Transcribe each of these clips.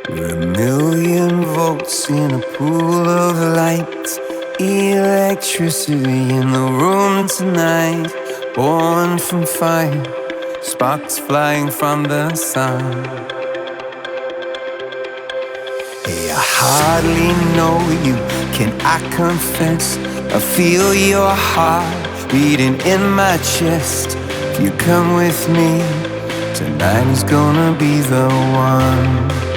We're a million volts in a pool of light, electricity in the room tonight. Born from fire, sparks flying from the sun. Hey, I hardly know you, can I confess? I feel your heart beating in my chest. If you come with me, tonight is gonna be the one.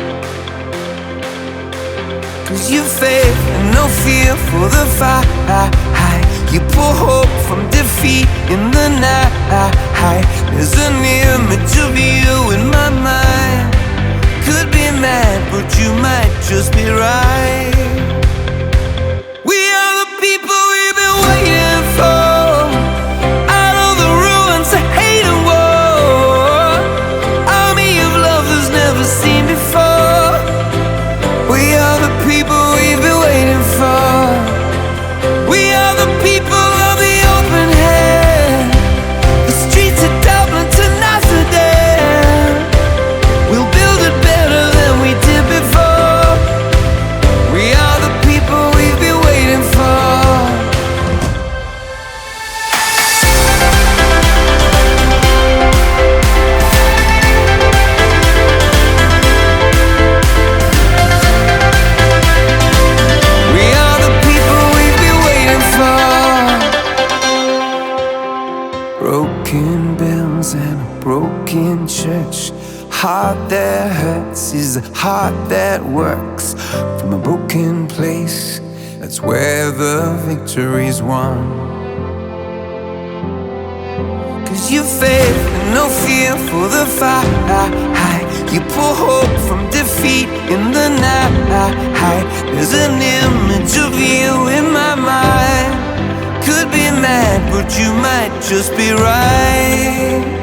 'Cause you faith and no fear for the fight. You pull hope from defeat in the night. There's an image of you in my mind. Could be mad, but you might just be right. We are the people we've been waiting for. Out of the ruins of hate and war, army of love that's never seen before. We are the people we've been waiting for. We are the people of the open hand. The streets of Dublin to Amsterdam. We'll build it better than we did before. We are the people we've been waiting for. We are the people we've been waiting for. Broken bells and a broken church. Heart that hurts is a heart that works. From a broken place, that's where the victory's won. 'Cause you faith and no fear for the fight. You pull hope from defeat in the night. There's an image of you in my mind. Could be mad, but you might just be right.